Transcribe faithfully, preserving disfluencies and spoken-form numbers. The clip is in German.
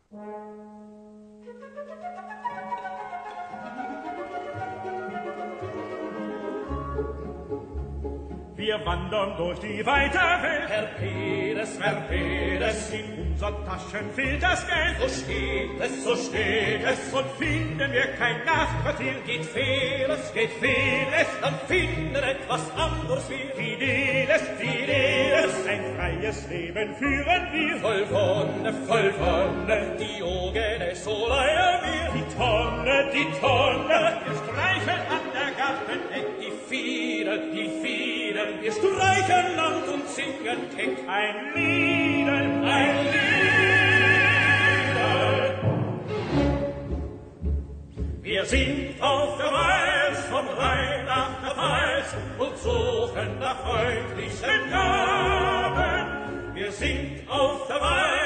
Wir wandern durch die weite Welt. Herr Peres, Herr Peres, in unseren Taschen fehlt das Geld. So steht es, so steht es, und finden wir kein Nachquartier. geht Feres, geht Feres, dann finden etwas anderes wir. Fideles, Fideles, ein freies Leben führen wir. Voll Wonne, voll Wonne, Diogenes, so leider wir. Die Tonne, die Tonne, wir streicheln an der Gartenecke. Die Fiedel, die Fiedel, wir streichen Land und singen keck. Ein Liedel, ein Liedel. Wir sind auf der Wals, vom Rhein nach der Pfalz und suchen nach freundlichen Gaben. Wir sind auf der Wals,